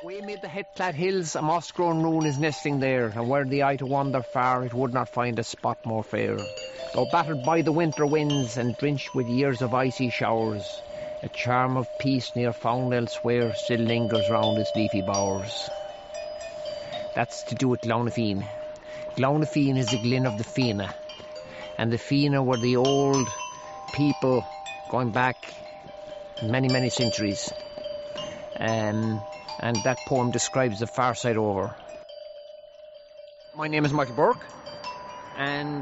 Away mid the het-clad hills, a moss-grown loon is nesting there, and were the eye to wander far, it would not find a spot more fair. Though battered by the winter winds and drenched with years of icy showers, a charm of peace near found elsewhere still lingers round its leafy bowers. That's to do with Glownafeen. Glownafeen is the glen of the Fianna, and the Fianna were the old people going back many, many centuries. And that poem describes the far side over. My name is Michael Burke, and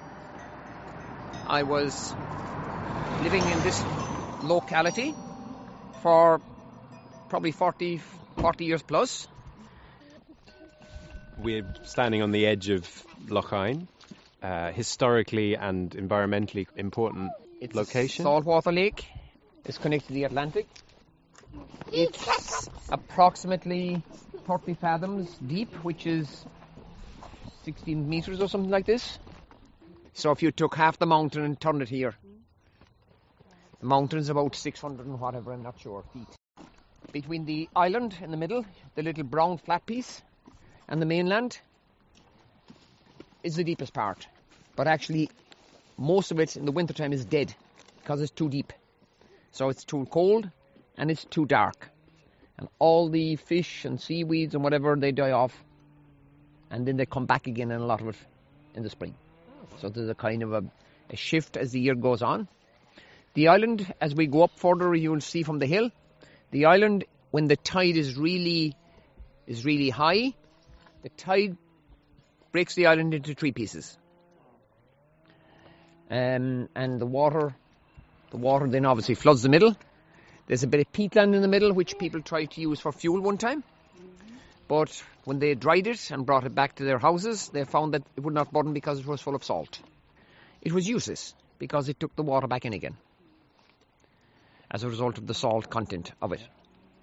I was living in this locality for probably 40 years plus. We're standing on the edge of Lough Hyne, historically and environmentally important location. It's a saltwater lake. It's connected to the Atlantic. It's approximately 30 fathoms deep, which is 16 metres or something like this. So if you took half the mountain and turned it here, the mountain's about 600 and whatever, I'm not sure, feet. Between the island in the middle, the little brown flat piece, and the mainland is the deepest part. But actually, most of it in the wintertime is dead because it's too deep. So it's too cold and it's too dark. And all the fish and seaweeds and whatever, they die off. And then they come back again, and a lot of it in the spring. So there's a kind of a shift as the year goes on. The island, as we go up further, you will see from the hill, the island, when the tide is really high, the tide breaks the island into three pieces. And the water then obviously floods the middle. There's a bit of peatland in the middle, which people tried to use for fuel one time. But when they dried it and brought it back to their houses, they found that it would not burn because it was full of salt. It was useless because it took the water back in again as a result of the salt content of it.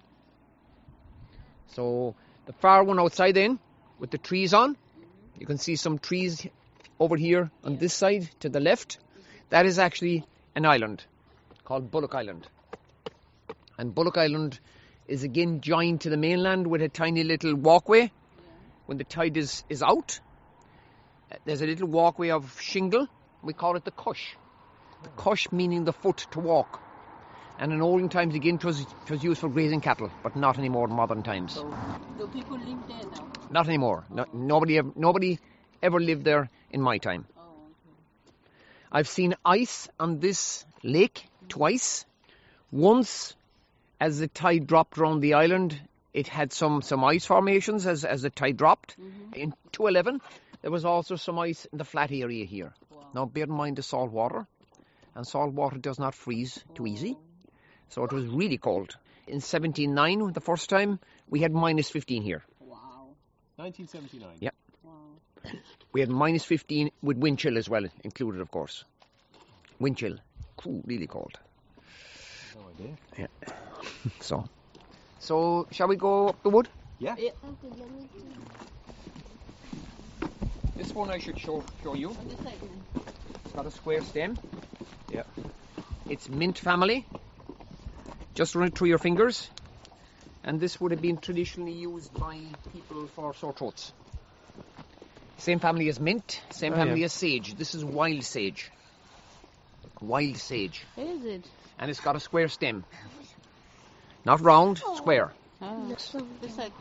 So the far one outside then, with the trees on, you can see some trees over here on this side to the left. That is actually an island called Bullock Island. And Bullock Island is again joined to the mainland with a tiny little walkway. When the tide is out, there's a little walkway of shingle. We call it the cush. The cush meaning the foot to walk. And in olden times again it was used for grazing cattle, but not anymore in modern times. So, do people live there now? Not anymore. No, nobody ever lived there in my time. Oh, okay. I've seen ice on this lake twice. Once, as the tide dropped around the island, it had some ice formations as the tide dropped. Mm-hmm. In 2011, there was also some ice in the flat area here. Wow. Now, bear in mind the salt water, and salt water does not freeze too easy. So it was really cold. In 1979, the first time, we had minus 15 here. Wow. 1979? Yeah. Wow. We had minus 15 with wind chill as well, included, of course. Wind chill. Ooh, really cold. No idea. Yeah. So shall we go up the wood? Yeah. Yeah. This one I should show you. On this side, then. It's got a square stem. Yeah. It's mint family. Just run it through your fingers. And this would have been traditionally used by people for sore throats. Same family as mint, same family as sage. This is wild sage. Wild sage. Is it? And it's got a square stem. Not round, square. Oh. This side.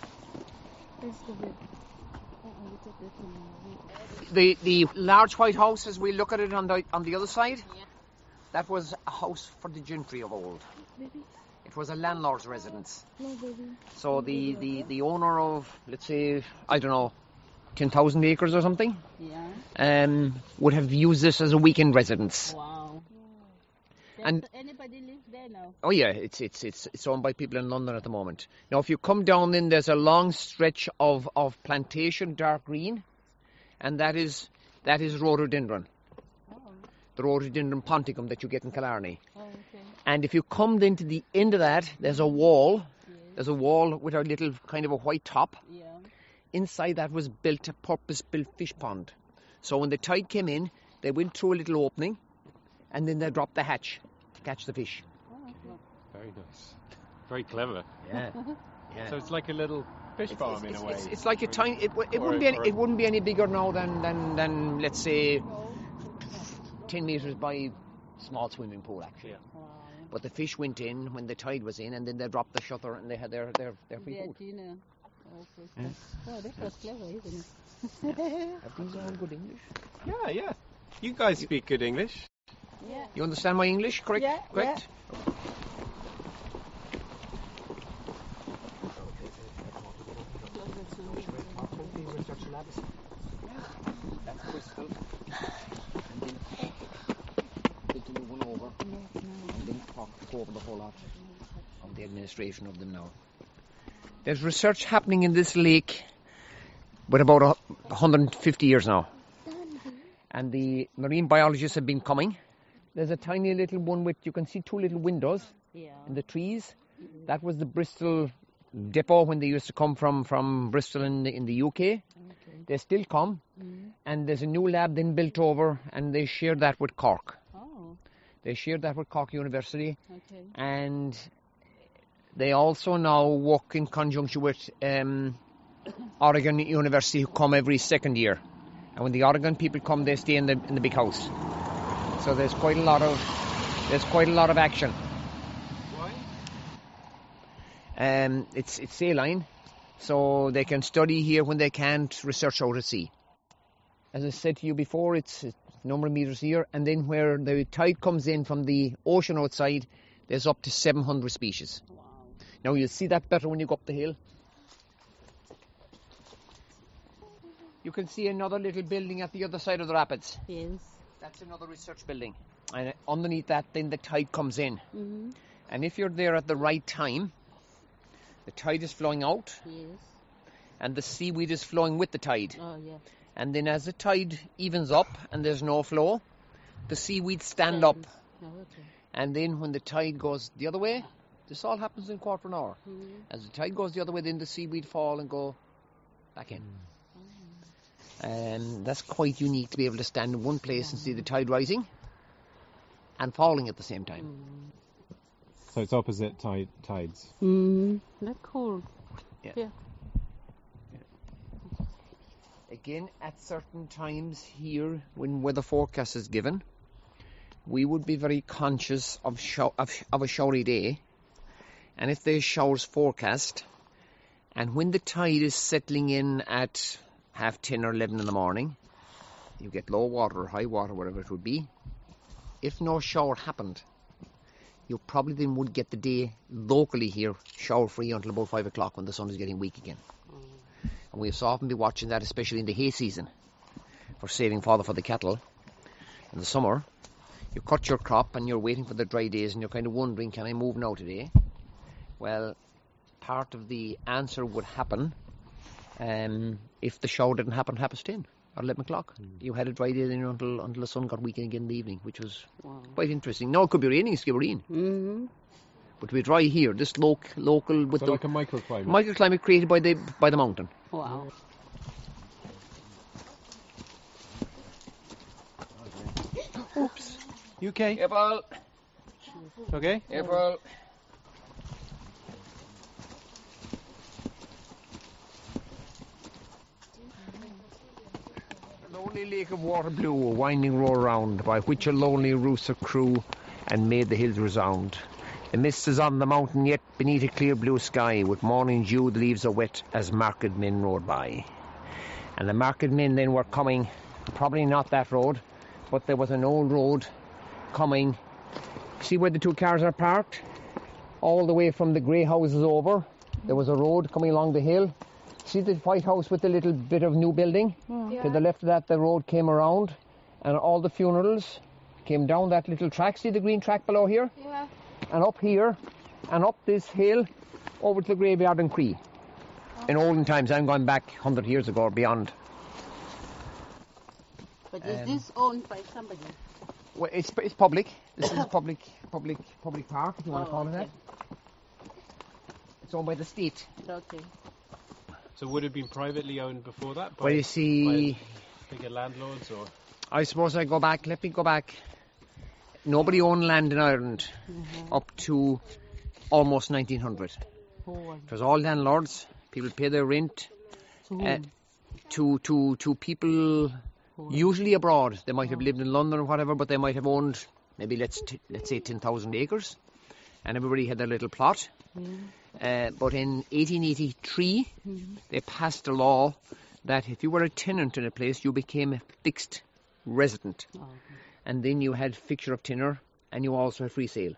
The large white house, as we look at it on the other side, that was a house for the gentry of old. It was a landlord's residence. So the owner of, let's say, I don't know, 10,000 acres or something, would have used this as a weekend residence. Wow. And anybody lives there now? Oh yeah, it's owned by people in London at the moment. Now, if you come down, then there's a long stretch of plantation, dark green, and that is rhododendron. Oh. The rhododendron ponticum that you get in Killarney. Oh, okay. And if you come then to the end of that, there's a wall. Yes. There's a wall with a little kind of a white top. Yeah. Inside that was built a purpose-built fish pond. So when the tide came in, they went through a little opening, and then they dropped the hatch to catch the fish. Oh, okay. Very nice. Very clever. Yeah. Yeah. So it's like a little fish farm in a way. It's like a tiny. It Or- wouldn't be any bigger now than let's say 10 meters by small swimming pool actually. Yeah. Wow. But the fish went in when the tide was in, and then they dropped the shutter and they had their free Yeah, food. dinner. Okay. Yeah. Oh, that was clever, isn't it? Have these all good English? Yeah. You guys speak good English. Yeah. You understand my English, correct? Yeah, Correct? That's Bristol. And then built a new one over. And then Cork took over the whole lot of the administration of them now. There's research happening in this lake, but about 150 years now. And the marine biologists have been coming. There's a tiny little one with, you can see two little windows Yeah. in the trees. That was the Bristol depot when they used to come from Bristol in the UK. Okay. They still come. And there's a new lab then built over, and they share that with Cork. Oh, They share that with Cork University. okay. And they also now work in conjunction with Oregon University, who come every second year. And when the Oregon people come, they stay in the big house. So there's quite a lot of action. Why? It's saline, so they can study here when they can't research out at sea. As I said to you before, it's a number of meters here, and then where the tide comes in from the ocean outside, there's up to 700 species. Wow. Now you'll see that better when you go up the hill. You can see another little building at the other side of the rapids. Yes. That's another research building. And underneath that, then the tide comes in. Mm-hmm. And if you're there at the right time, the tide is flowing out, Yes. and the seaweed is flowing with the tide. Oh, yeah. And then as the tide evens up and there's no flow, the seaweed stand up. Oh, okay. And then when the tide goes the other way, this all happens in a quarter of an hour. Mm-hmm. As the tide goes the other way, then the seaweed fall and go back in. And that's quite unique to be able to stand in one place and see the tide rising and falling at the same time. So it's opposite tides. Mm-hmm. That's cool. Again, at certain times here, when weather forecast is given, we would be very conscious of a showery day. And if there's showers forecast, and when the tide is settling in at 10:30 or 11 in the morning, you get low water or high water, whatever it would be. If no shower happened, you probably then would get the day locally here shower free until about 5 o'clock when the sun is getting weak again. And we so often be watching that, especially in the hay season, for saving fodder for the cattle. In the summer, you cut your crop and you're waiting for the dry days and you're kind of wondering, can I move now today? Well, part of the answer would happen if the shower didn't happen 10:30 or 11 o'clock. You had a dry day then until the sun got weak again in the evening, which was quite interesting. Now it could be raining in Skibbereen, Mm-hmm. but to be dry here, this local with So the like a microclimate. microclimate created by the mountain. Wow. Oops. You okay? April, Okay. April. Lonely lake of water blue, a winding road round, by which a lonely rooster crew and made the hills resound. The mist is on the mountain yet beneath a clear blue sky, with morning dew the leaves are wet as market men rode by. And the market men then were coming, probably not that road, but there was an old road coming. See where the two cars are parked? All the way from the grey houses over, there was a road coming along the hill. See the white house with the little bit of new building? To the left of that, the road came around, and all the funerals came down that little track. See the green track below here? Yeah. And up here, and up this hill, over to the graveyard in Cree. In olden times, I'm going back 100 years ago or beyond. But is this owned by somebody? Well, it's public. This is a public park, if you want to call it that. It's owned by the state. Okay. So would it have been privately owned before that? Well, you see, by bigger landlords or? I suppose let me go back. Nobody owned land in Ireland up to almost 1900. Poor. It was all landlords. People pay their rent So to people usually abroad. They might have lived in London or whatever, but they might have owned maybe let's say 10,000 acres, and everybody had their little plot. But in 1883, they passed a law that if you were a tenant in a place, you became a fixed resident, and then you had fixture of tenure, and you also had free sale.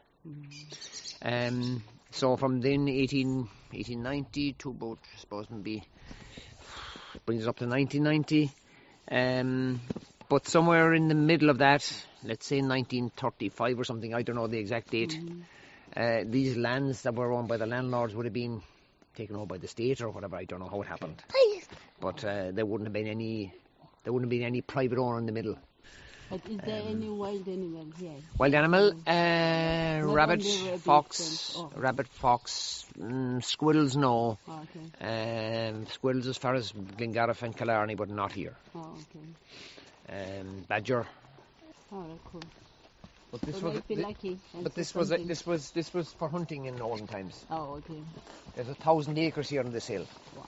So from then 1890 to about, I suppose, maybe brings us up to 1990. But somewhere in the middle of that, let's say 1935 or something, I don't know the exact date, these lands that were owned by the landlords would have been taken over by the state or whatever. I don't know how it happened. But there wouldn't have been any private owner in the middle. but is there any wild animal here? Wild animal, rabbit, only rabbits fox, and- rabbit, fox, squirrels, no. Okay. Squirrels as far as Glengariff and Killarney, but not here. Oh, okay. Badger. Oh, that's cool. But this So was might be lucky. and but see this was something. this was for hunting in olden times. Oh, okay. There's 1,000 acres here on this hill, Wow.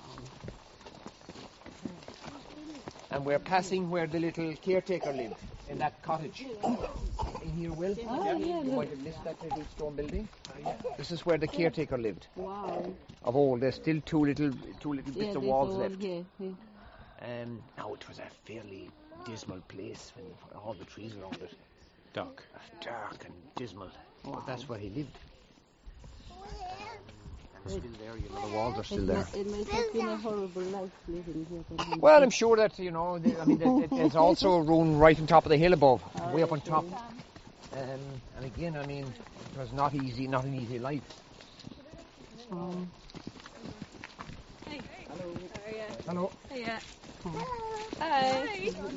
and we're passing where the little caretaker lived in that cottage. In here, Will. Oh, yeah, You look. might have missed that little stone building. This is where the caretaker lived. Wow. Of old, there's still two little bits of walls all left. here. Yeah. Now it was a fairly dismal place when all the trees around it. Duck. Dark and dismal. Wow. But that's where he lived. And still there, you know, the walls are still there. It must have been a horrible life living here. then. Well, I'm sure that, you know, there's also a ruin right on top of the hill above, way up on top. And again, I mean, it was not an easy life. Oh. Hello. Yeah. Hi.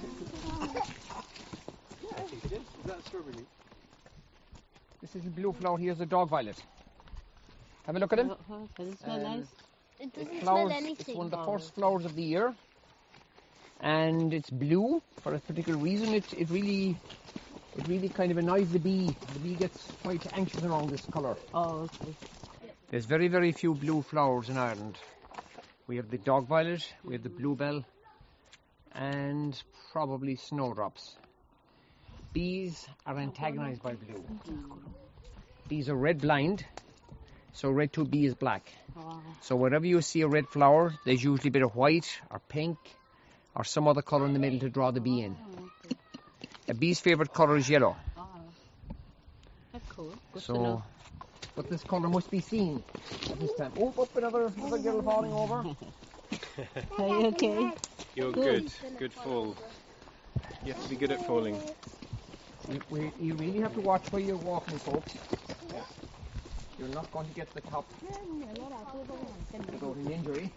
This is a blue flower. Here's a dog violet. Have a look at him. Does it smell nice? It doesn't Flowers, smell anything. it's one of the first flowers of the year, and it's blue for a particular reason. It really kind of annoys the bee. The bee gets quite anxious around this colour. Oh, okay. There's very, very few blue flowers in Ireland. We have the dog violet, we have the bluebell, and probably snowdrops. Bees are antagonised by blue. Bees are red blind, so red to a bee is black. Wow. So wherever you see a red flower, there's usually a bit of white or pink or some other colour in the middle to draw the bee in. A bee's favourite colour is yellow. Oh. That's cool. Good to So, know. but this colour must be seen at this time. Oh, up another girl falling over. Are you okay? You're good. Good fall. You have to be good at falling. You really have to watch where you're walking, folks. You're not going to get the top without an injury.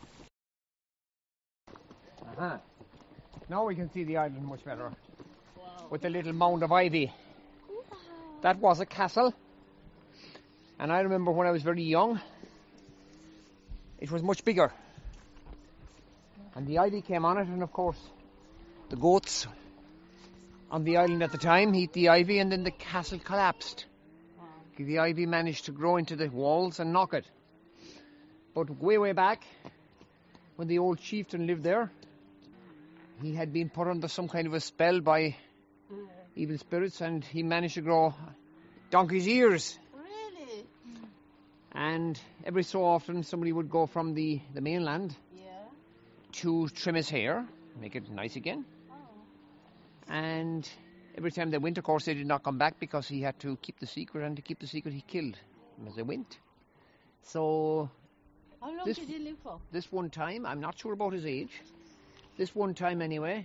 Now we can see the island much better. With the little mound of ivy. That was a castle. And I remember when I was very young, it was much bigger. And the ivy came on it, and of course, the goats on the island at the time eat the ivy, and then the castle collapsed. The ivy managed to grow into the walls and knock it. But way back, when the old chieftain lived there, he had been put under some kind of a spell by evil spirits, and he managed to grow donkey's ears. Really? And every so often somebody would go from the mainland Yeah. to trim his hair, make it nice again. And every time they went, of course, they did not come back because he had to keep the secret, and to keep the secret he killed them as they went. So How long This- did he live for? this one time, I'm not sure about his age, this one time anyway,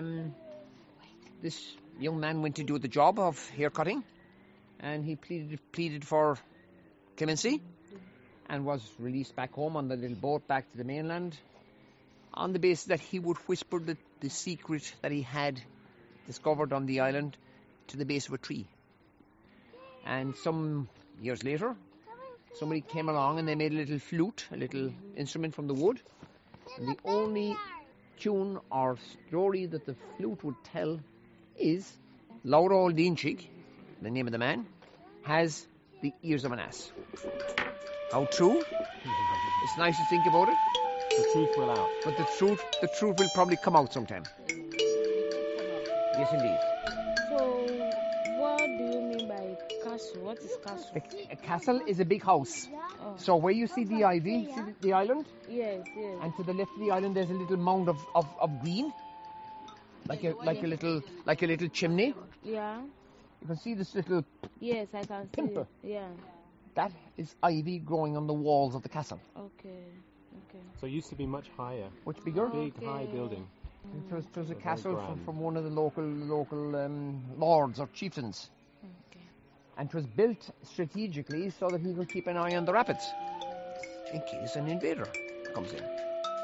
this young man went to do the job of hair cutting, and he pleaded for clemency and was released back home on the little boat back to the mainland on the basis that he would whisper the secret that he had discovered on the island to the base of a tree. And some years later, somebody came along and they made a little flute, a little instrument from the wood. And the only tune or story that the flute would tell is Laura O'Dinchig, the name of the man, has the ears of an ass. How true? It's nice to think about it, The truth will out. but the truth will probably come out sometime. Yes, indeed. So, what do you mean by castle? What is castle? A castle is a big house. Oh. So where you see the ivy, see the island, Yes, yes. and to the left of the island there's a little mound of green, like a little chimney. Yeah. You can see this little. Yes, I can see. Pimple. Yeah. That is ivy growing on the walls of the castle. Okay. Okay. So it used to be much higher. Much bigger. Big, Okay. high building. It was a Very castle grand. from one of the local lords or chieftains. Okay. And it was built strategically so that he could keep an eye on the rapids in case an invader comes in.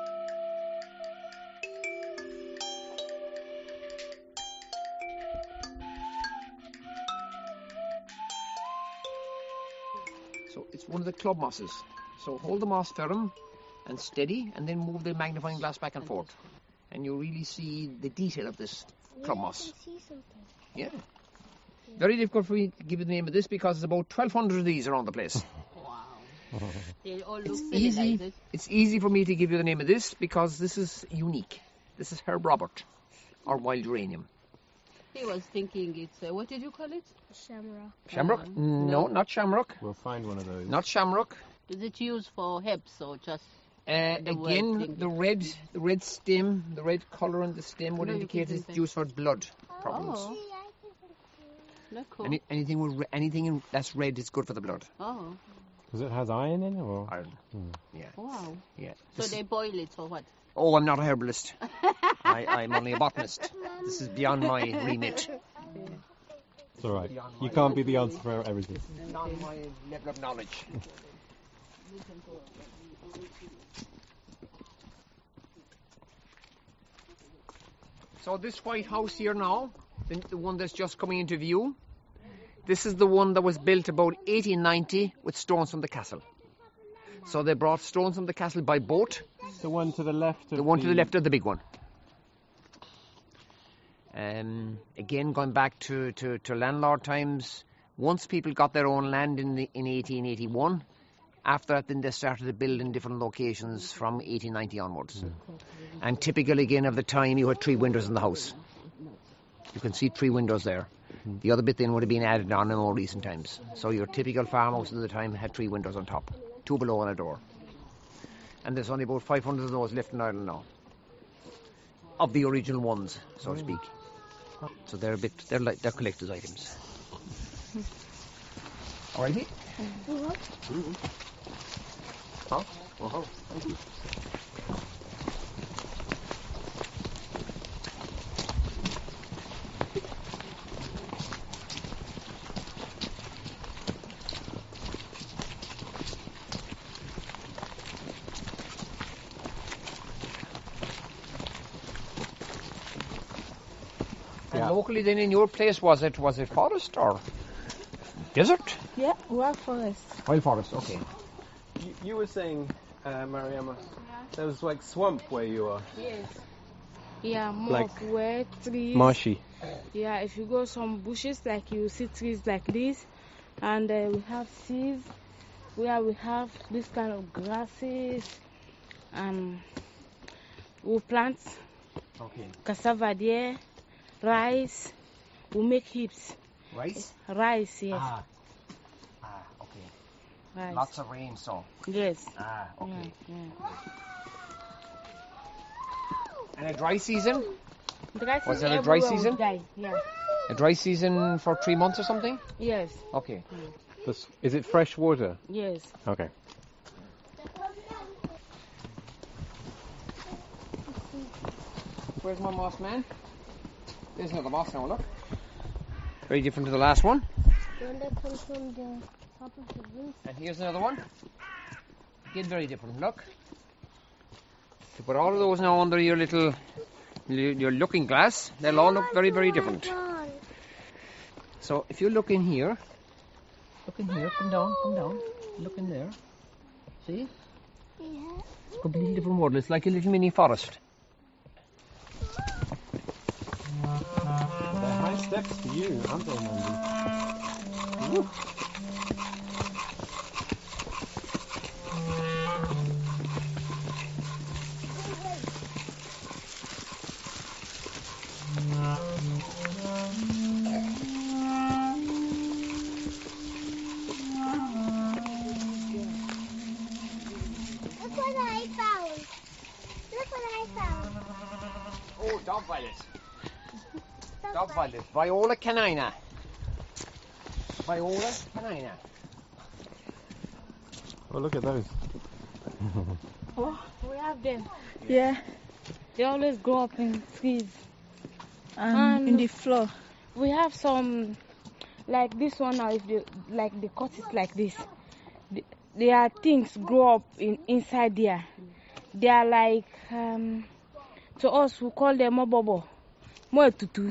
So it's one of the club mosses. So hold the moss firm and steady, and then move the magnifying glass back and forth, and you really see the detail of this club moss. see something. Yeah. Very difficult for me to give you the name of this because there's about 1,200 of these around the place. Wow. They all look It's similar, easy. is it? It's easy for me to give you the name of this because this is unique. This is Herb Robert, or wild uranium. He was thinking it's, what did you call it? Shamrock. Shamrock? No, not shamrock. We'll find one of those. Not shamrock. Is it used for herbs or just? The white Again, thing. the red stem, the red colour on the stem would No, you indicate can it's do used for blood problems. Oh, not cool. Anything that's red is good for the blood. Oh, Because it has iron in it, or? Iron. Yeah, wow. yeah. So they boil it or what? Oh, I'm not a herbalist. I'm only a botanist. This is beyond my remit. It's all right. You can't be the answer for everything. Beyond my level of knowledge. So this white house here now, the one that's just coming into view, this is the one that was built about 1890 with stones from the castle. So they brought stones from the castle by boat. The one to the left. The one to the left of the big one. Again, going back to landlord times, once people got their own land in 1881, after that then they started to build in different locations from 1890 onwards. And typical again of the time, you had 3 windows in the house. You can see 3 windows there. The other bit then would have been added on in more recent times. So your typical farmhouse at the time had 3 windows on top, 2 below and a door. And there's only about 500 of those left in Ireland now, of the original ones, so to speak. So they're collector's items. Alrighty. Huh? Uh-huh. Thank you. And Yeah. locally then in your place, was it forest or desert? Yeah, wild forest. Wild forest, okay. You were saying, Mariama, there was like swamp where you are. Yes. Yeah, more Like of wet trees. Marshy. Yeah, if you go some bushes, like you see trees like this, and we have seeds where we have this kind of grasses, and we plant Okay. cassava there, rice. We make heaps. Rice? Rice, yes. Okay. Rice. Lots of rain, so. Yes. Okay. Yeah. And a dry season? Dry Was season there a dry everywhere we season? dry, yeah. A dry season for 3 months or something? Yes. Okay. Is it fresh water? Yes. Okay. Where's my moss man? There's another moss now, look. Very different to the last one. One that comes from the top of the roof. And here's another one. Again, very different. Look. You put all of those now under your your looking glass. They'll all look very, very different. So if you look in here, come down. Look in there. See? Yeah. It's completely different world. It's like a little mini forest. They're high steps for you, aren't they, Mandy? violet. Dog violet. Viola canina. Viola canina. Oh, look at those. Oh, we have them. Yeah. They always grow up in trees. And in the floor. We have some, like this one now, if they cut it like this, there are things grow up inside there. They are like, to us we call them mobobo, moetutu.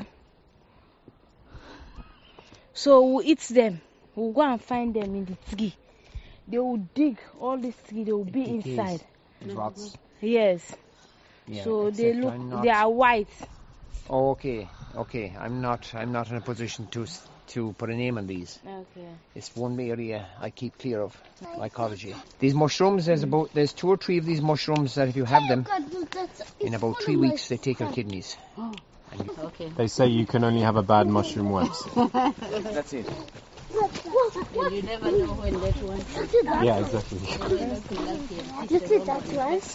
So we eat them. We'll go and find them in the tree. They will dig all this tree. They will be inside. Rocks. Yes. Yeah, So they except look. I'm not- They are white. Oh, okay. I'm not in a position to put a name on these. Okay. It's one area I keep clear of, mycology. These mushrooms, there's 2 or 3 of these mushrooms that if you have them, in about 3 weeks they take your kidneys. Okay. They say you can only have a bad mushroom once. That's it. And you never know when that one. Yeah, exactly. Look at that was.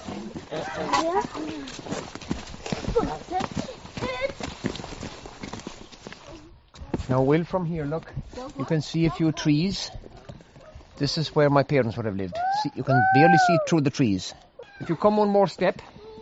Now, Will, from here, look, you can see a few trees. This is where my parents would have lived. See, you can barely see through the trees. If you come one more step,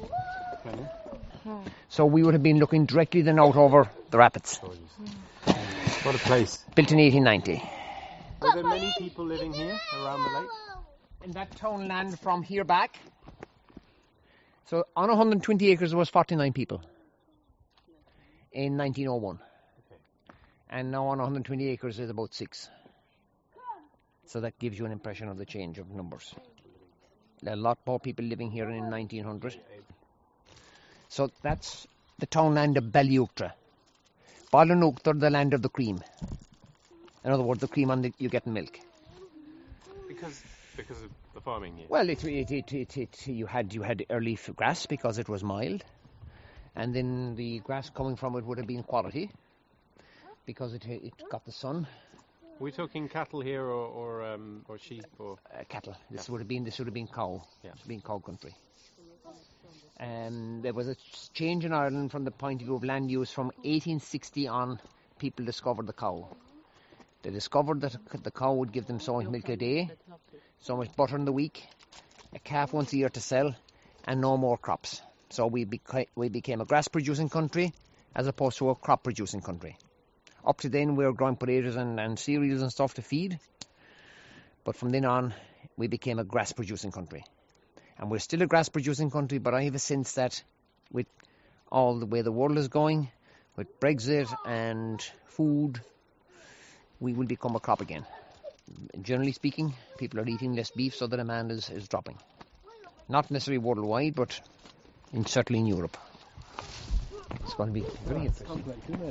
so we would have been looking directly then out over the rapids. What a place. Built in 1890. Are there many people living here around the lake? In that townland from here back, so on 120 acres there was 49 people in 1901. And now on 120 acres there's about 6. So that gives you an impression of the change of numbers. There are a lot more people living here in 1900. So that's the townland of Ballyuchtra. Ballyuchtra, the land of the cream. In other words, the cream on you get in milk. Because of the farming here. Well, you had early grass because it was mild, and then the grass coming from it would have been quality because it got the sun. Are we talking cattle here or sheep or Cattle. This would have been cow. Yeah. This would have been cow country. And there was a change in Ireland from the point of view of land use from 1860 on. People discovered the cow. They discovered that the cow would give them so much milk a day, so much butter in the week, a calf once a year to sell, and no more crops. So we became a grass-producing country as opposed to a crop-producing country. Up to then, we were growing potatoes and cereals and stuff to feed. But from then on, we became a grass-producing country. And we're still a grass-producing country, but I have a sense that with all the way the world is going, with Brexit and food, we will become a crop again. Generally speaking, people are eating less beef, so the demand is dropping. Not necessarily worldwide, but certainly in Europe. It's going to be very interesting.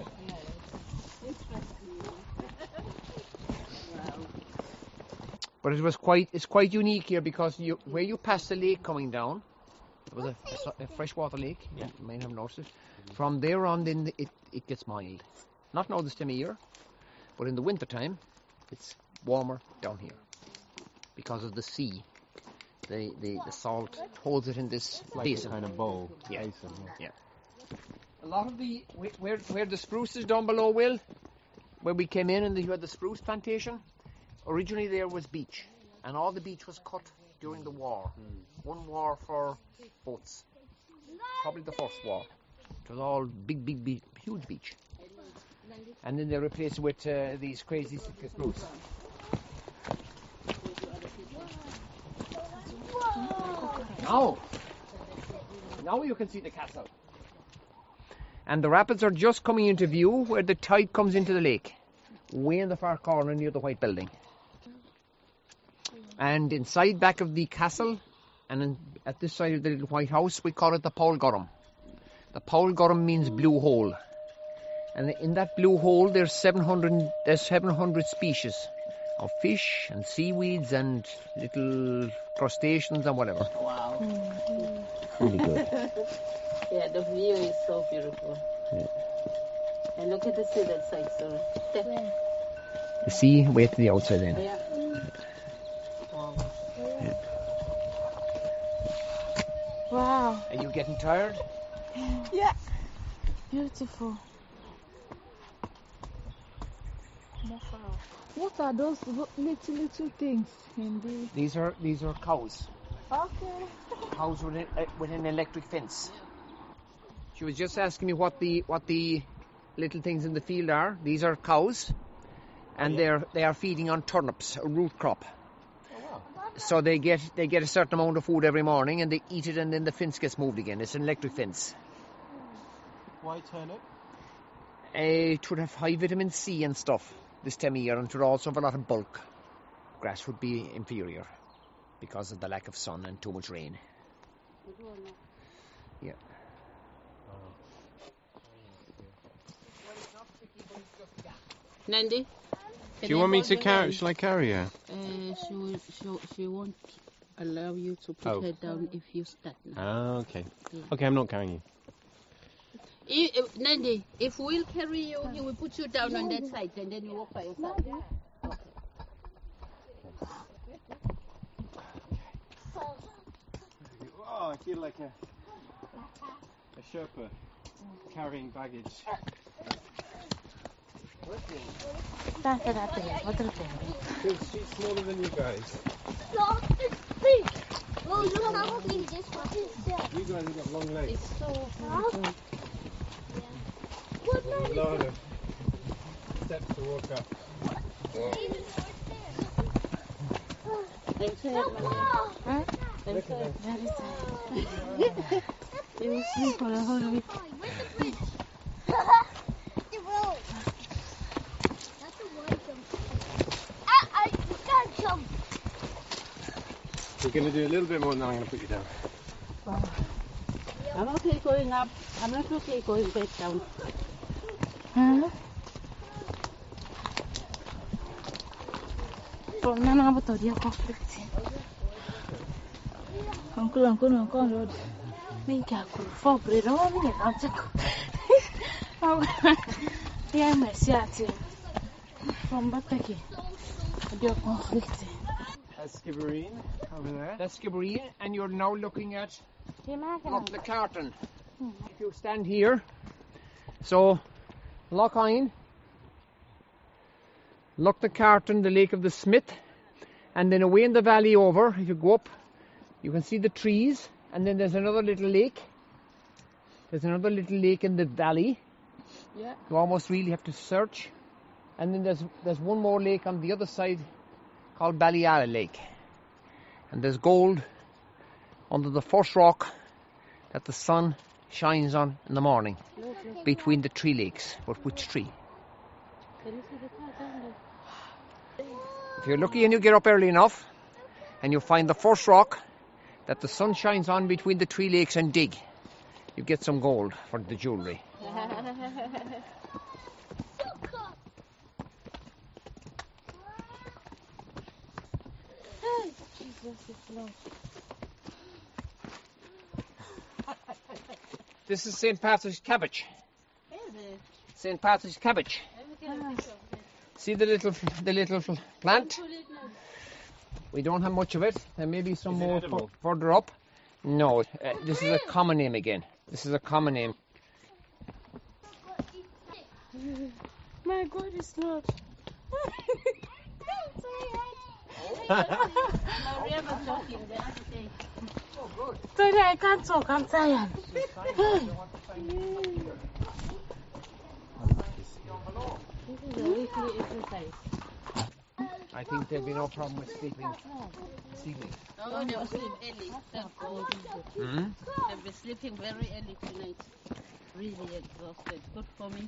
But it's quite unique here because where you pass the lake coming down, there was a freshwater lake. Yeah. You may have noticed it. From there on, then it gets mild. Not now this time of year, but in the winter time, it's warmer down here because of the sea. The salt holds it in this basin. A kind of bowl. Yeah. Basin, yeah. A lot of where the spruce is down below, Will, where we came in and you had the spruce plantation, originally there was beach, and all the beach was cut during the war. One war for boats, probably the first war. It was all big, huge beach. And then they replaced it with these crazy spruce. Now you can see the castle. And the rapids are just coming into view where the tide comes into the lake, way in the far corner near the white building. And inside back of the castle, and at this side of the little white house, we call it the Paul Gorham. The Paul Gorham means blue hole. And in that blue hole, there's 700 species of fish and seaweeds and little crustaceans and whatever. Wow. Really good. Yeah, the view is so beautiful. Yeah. And look at the sea that side, so. The sea, way to the outside then. Yeah. Wow. Yeah. Wow. Are you getting tired? Yeah. Beautiful. What are those little things in the... These are cows. Okay. Cows with an electric fence. She was just asking me what the little things in the field are. These are cows, and they are feeding on turnips, a root crop. So they get a certain amount of food every morning, and they eat it, and then the fence gets moved again. It's an electric fence. Why turnip? It would have high vitamin C and stuff this time of year, and it would also have a lot of bulk. Grass would be inferior because of the lack of sun and too much rain. Yeah. Nandi? Do you want me to carry? Shall I carry her? She won't allow you to put her down if you start now. Ah, okay. Yeah. Okay, I'm not carrying you. Nandi, if we'll carry you, he will put you down on that side and then you walk by yourself. Okay. Oh, I feel like a Sherpa carrying baggage. Because she's smaller than you guys. No, it's big. Oh, you probably just want to You guys have got long legs. It's so beautiful. What A lot of steps to walk up. Look at that. You will sleep for the whole week. Where's the bridge? The road. That's a wide jump. I can't jump. We're going to do a little bit more, and then I'm going to put you down. I'm okay going up. I'm not okay going back down. Huh? Rồi nó nó bắt đầu đi học được chứ. Con rồi. Mình cả cũng phô bề đó mình làm chắc. Đi ăn mà xia chứ. From back again. Đi conflict. That's Skibbereen over there. That's Skibbereen, and you're now looking at Loch the Carton. If you stand here, so Loch Einn, Loch the Carton, the Lake of the Smith, and then away in the valley over, if you go up, you can see the trees, and then there's another little lake. There's another little lake in the valley. Yeah. You almost really have to search. And then there's one more lake on the other side called Ballyala Lake. And there's gold under the first rock that the sun shines on in the morning between the three lakes. But which tree? Can you see the car down there? If you're lucky and you get up early enough and you find the first rock that the sun shines on between the three lakes and dig, you get some gold for the jewellery. This is St. Patrick's cabbage. St. Patrick's cabbage. See the little plant? We don't have much of it. There may be some more further up. No, this is a common name again. This is a common name. My God, it's not. Maria was talking the other day. Today I can't talk, I'm tired. This is a weekly exercise. I think there'll be no problem with sleeping this evening. Oh, they'll sleep early. Thank God. They'll be sleeping very early tonight. Really exhausted. Good for me.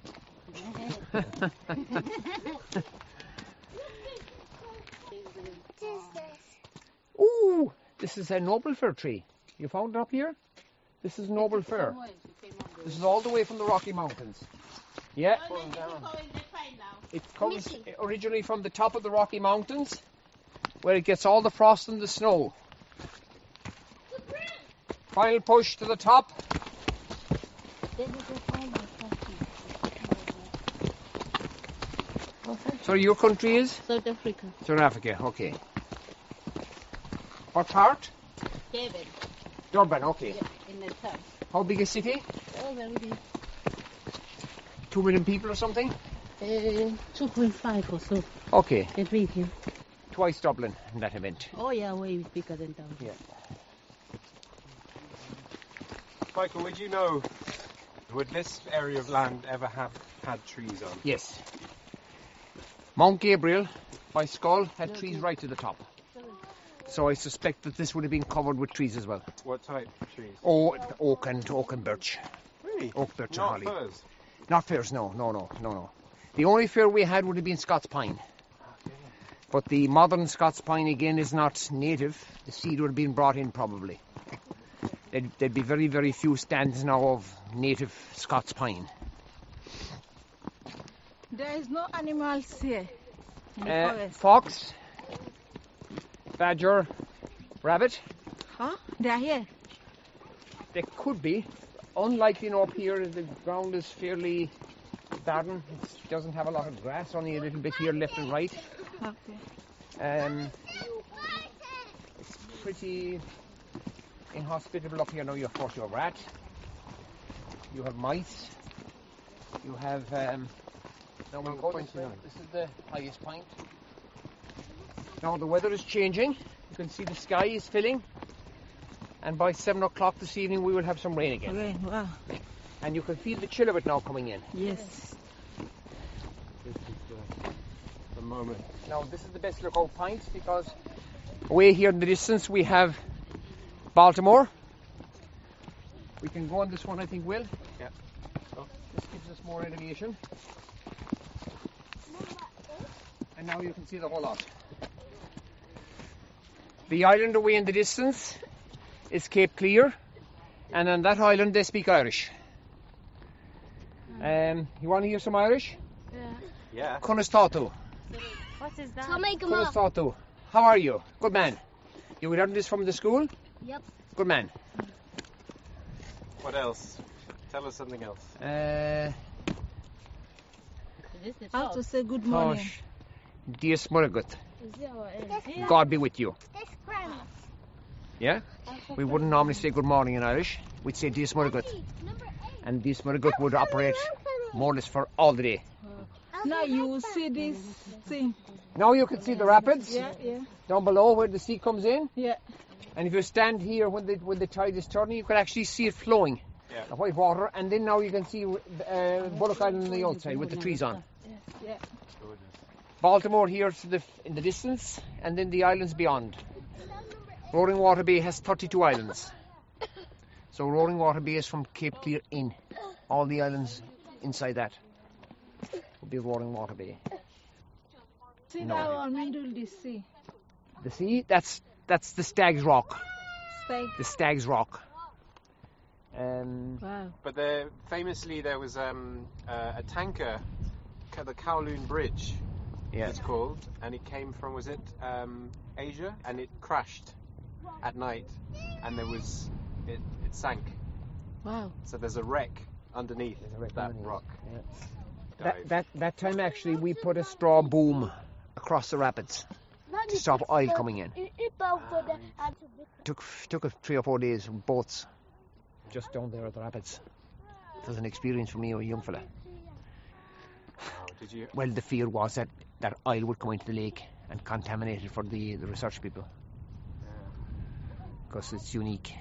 Ooh, this is a noble fir tree. You found it up here? This is noble fir. This is all the way from the Rocky Mountains. Yeah. It comes originally from the top of the Rocky Mountains, where it gets all the frost and the snow. Final push to the top. So your country is? South Africa. South Africa, okay. What part? Durban. Durban, okay. Yeah, in the south. How big a city? Oh, very big. 2 million people or something? 2.5 or so. Okay, I think. Yeah. twice Dublin in that event. Oh yeah, way bigger than down. Yeah. Michael, would you know, would this area of land ever have had trees on? Yes. Mount Gabriel by Skull had trees right to the top. So I suspect that this would have been covered with trees as well. What type of trees? Oh, oak and birch. Really? Oak, birch and Not holly. firs? Not firs, no. The only fir we had would have been Scots pine. But the modern Scots pine again is not native. The seed would have been brought in probably. There'd be very, very few stands now of native Scots pine. There is no animals here in the forest. Fox, badger, rabbit. Huh? They are here. There could be. Unlikely now up here. The ground is fairly barren. It doesn't have a lot of grass, only a little bit here left and right. Okay. It's pretty inhospitable up here now. Of course, you have rat, you have mice, you have. Now we'll go this way. This is the highest point. Now the weather is changing. You can see the sky is filling, and by 7 o'clock this evening we will have some rain again. Okay, wow. And you can feel the chill of it now coming in. Yes. This is the moment. Now this is the best lookout point because away here in the distance we have Baltimore. We can go on this one, I think, Will. Yeah. Oh. This gives us more elevation. And now you can see the whole lot. The island away in the distance is Cape Clear, and on that island they speak Irish. You want to hear some Irish? Yeah. Conostatu. What is that? Conostatu. How are you? Good man. You learned this from the school? Yep. Good man. What else? Tell us something else. Is this the How top? to say good morning? Tosh. Dies Murgut. Is it our end? God be with you. This grandma. Yeah? We wouldn't normally say good morning in Irish. We'd say Dies Murgut. Number 8. And Dies Murgut would operate more or less for all the day. Now you will see this thing. Now you can see the rapids Yeah, yeah, down below where the sea comes in. yeah. And if you stand here when the tide is turning, you can actually see it flowing. Yeah. The white water. And then now you can see Bullock Island on the outside with the trees on. Yeah. Gorgeous. Baltimore here to in the distance, and then the islands beyond. Roaring Water Bay has 32 islands. So Roaring Water Bay is from Cape Clear in. All the islands inside that will be Roaring Water Bay. See No. now on middle the sea. The sea, that's the Stag's Rock. Stag. The Stag's Rock. Wow. But famously there was a tanker, the Kowloon Bridge, Yeah. it's called, and it came from, was it Asia? And it crashed at night, and it sank. Wow. So there's a wreck underneath that rock. Dive. That time actually we put a straw boom across the rapids to stop oil coming in. Took us 3 or 4 days with boats just down there at the rapids. It was an experience for me, a young fella. Wow, did you? Well, the fear was that oil would come into the lake and contaminate it for the research people, because it's unique.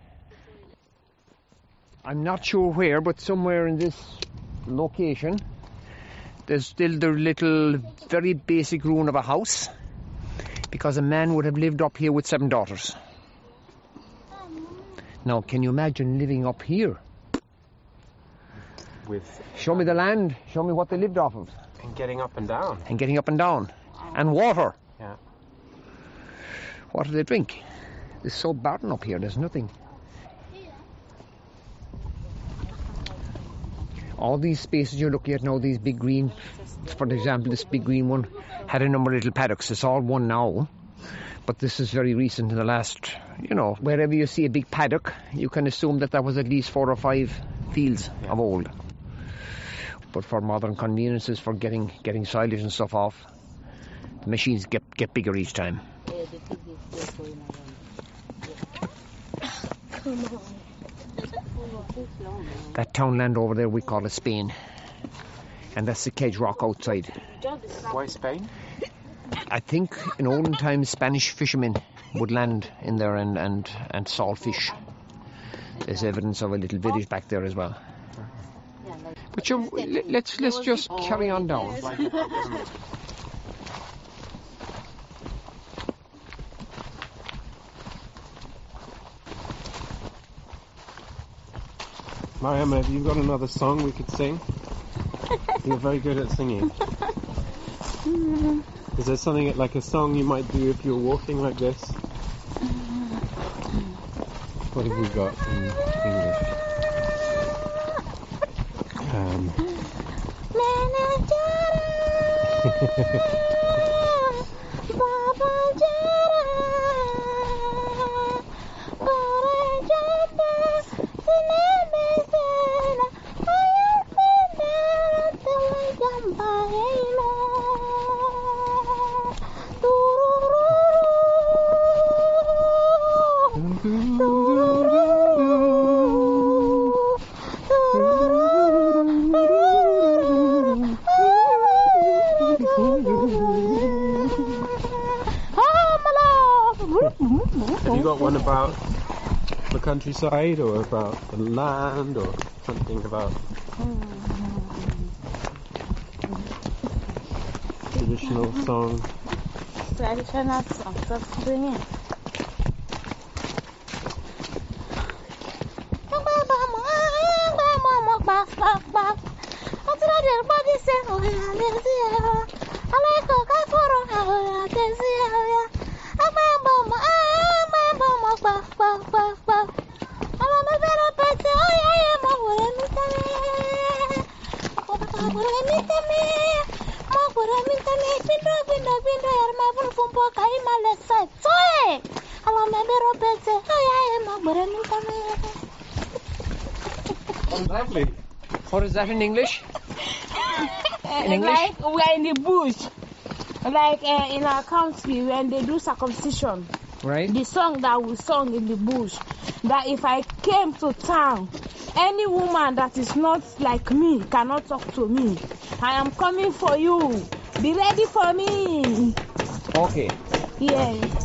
I'm not sure where, but somewhere in this location there's still the little very basic ruin of a house, because a man would have lived up here with 7 daughters. Now, can you imagine living up here? With Show me the land, show me what they lived off of. and getting up and down. And getting up and down. And water. Yeah. What do they drink? It's so barren up here, there's nothing. All these spaces you're looking at now, these big green, for example, this big green one had a number of little paddocks. It's all one now, but this is very recent in the last, wherever you see a big paddock, you can assume that was at least 4 or 5 fields of old. But for modern conveniences, for getting silage and stuff off, the machines get bigger each time. Yeah, the pig is just going around. Come on. That townland over there we call it Spain. and that's the Cage Rock outside. Why Spain? I think in olden times Spanish fishermen would land in there and salt fish. There's evidence of a little village back there as well. But let's just carry on down. Mariam, have you got another song we could sing? You're very good at singing. Is there something like a song you might do if you're walking like this? What have we got in English? Have you got one about the countryside or about the land or something about traditional song? Traditional songs of singing. Lovely. What is that in English? In English? Like we are in the bush. Like in our country when they do circumcision. Right. The song that we sung in the bush. That if I came to town, any woman that is not like me cannot talk to me. I am coming for you. Be ready for me. Okay. Yes.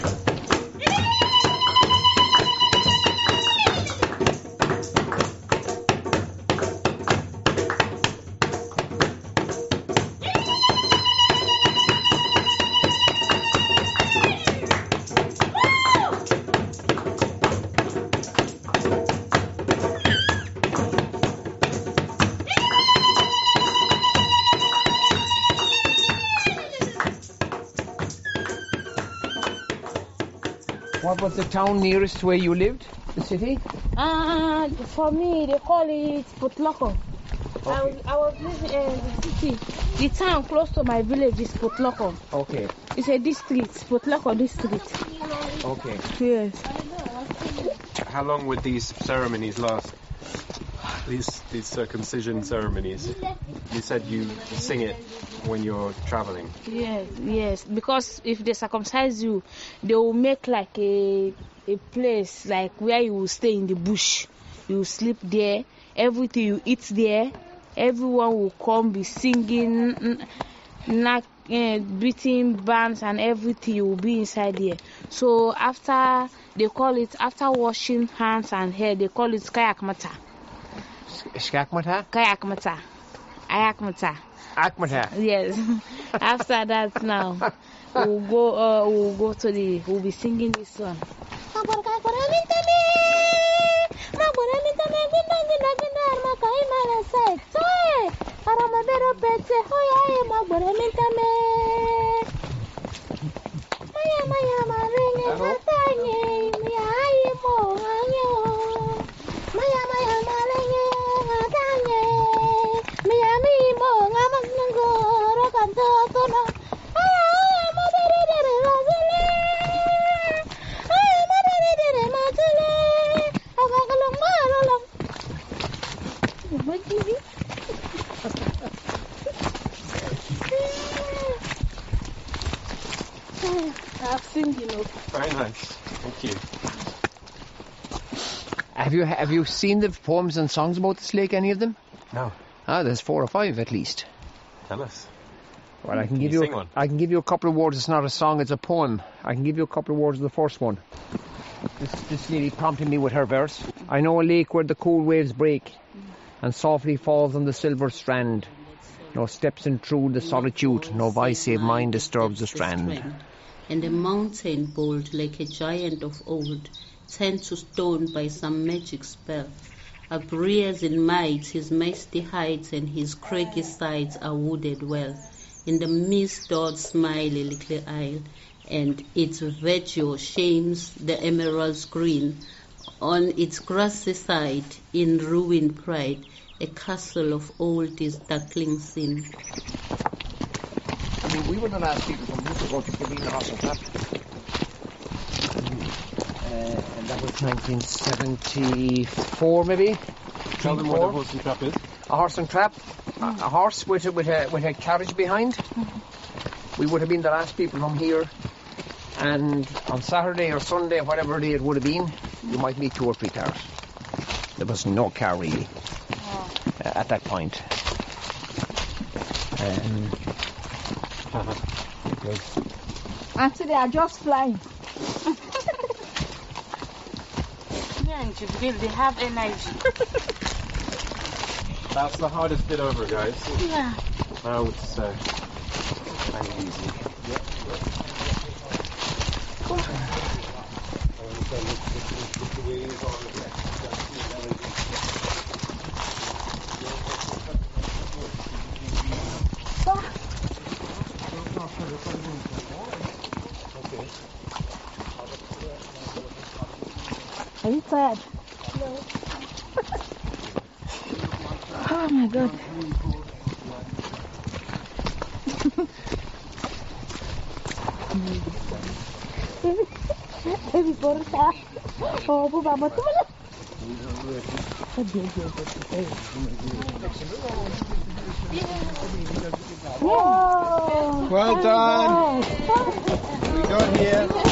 What was the town nearest where you lived? The city? For me, they call it Putloko. Okay. I was living in the city. The town close to my village is Putloko. Okay. It's a district, Putloko district. Okay. Yes. How long would these ceremonies last? These circumcision ceremonies. You said you sing it when you're traveling. Yes. Because if they circumcise you, they will make like a place like where you will stay in the bush. You will sleep there. Everything you eat there. Everyone will come, be singing, beating bands and everything. You will be inside there. So after washing hands and hair, they call it Kayakmata. Skakmata? Kayakmata. Ayakmata. Akmata. Yes. After that now, we'll be singing this song. I've seen Very nice. Thank you. Have you seen the poems and songs about this lake? Any of them? No. There's 4 or 5 at least. Tell us. Well, I can Can give you you. sing one? I can give you a couple of words. It's not a song; it's a poem. I can give you a couple of words of the first one. This lady prompted me with her verse. I know a lake where the cool waves break, and softly falls on the silver strand. No steps in through the solitude, no voice save mine disturbs the strand. And a mountain bold like a giant of old, turned to stone by some magic spell. Uprears in might his mighty heights, and his craggy sides are wooded well. In the mist doth smile a little isle, and its verdure shames the emerald's green. On its grassy side, in ruined pride, a castle of old is darkling seen. I mean, we were the last people from this to go to Killeen Horse and Trap. And that was 1974, maybe. Tell them what a horse and trap is. A horse and trap, a horse with a carriage behind. We would have been the last people from here, and on Saturday or Sunday, or whatever day it would have been, you might meet 2 or 3 cars. There was no car really at that point. It was Actually, they are just flying. Yeah, and Jibril, they have energy. That's the hardest bit over, guys. Yeah. Now it's kind of easy. Are you tired? No. Oh my God. Baby, porta. Oh, vamos. well done. We got here.